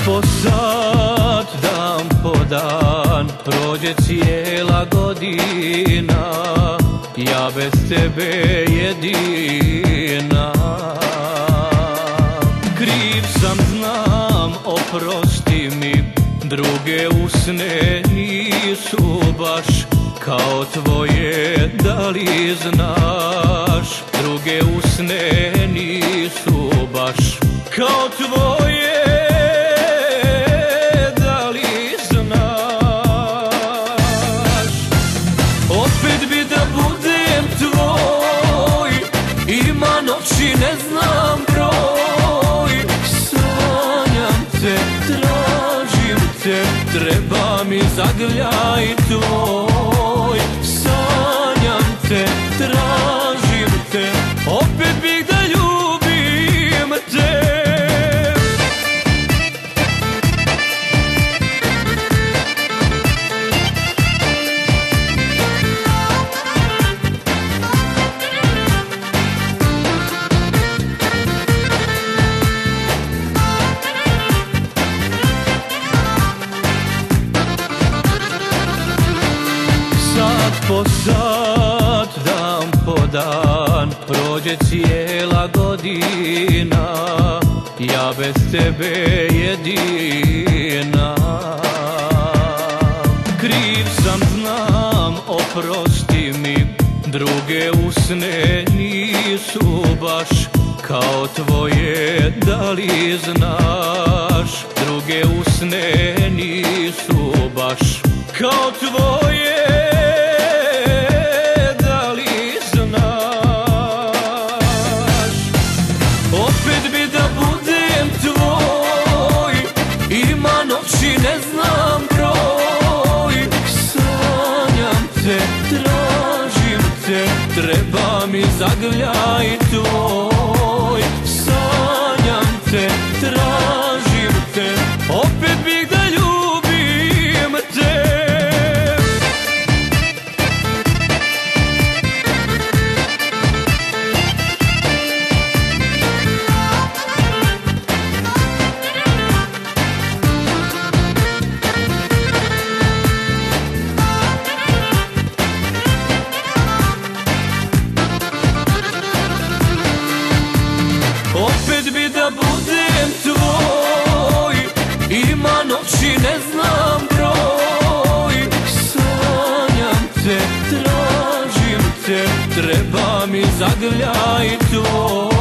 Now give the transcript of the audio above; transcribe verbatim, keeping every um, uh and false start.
po sat, dan po dan, prođe cijela godina, ja bez tebe jedina. Kriv sam, znam, oprosti mi, druge usne nisu baš kao tvoje, da li znaš? Druge usne nisu baš kao tvoje, da li znaš? Opet bi da budem tvoj, ima noći ne znam broj. Sanjam te, tražim te, treba mi zagrljaj tvoj. Sanjam te, tražim te, opet bih da ljubim te. Sat po sat, dan po dan, prođe cijela godina, ja bez tebe jedina. Kriv sam, znam, oprosti mi, druge usne nisu baš kao tvoje, da li znaš? Druge usne nisu baš kao tvoje, da li znaš? Opet bi da budem tvoj, ima noći ne znam broj. Sanjam te, tražim te, treba mi zagrljaj tvoj. Sanjam te, tražim te, opet bih da ljubim te. Opet bi da budem tvoj, ima noći ne znam broj. Sanjam te, tražim te, treba mi zagrljaj tvoj.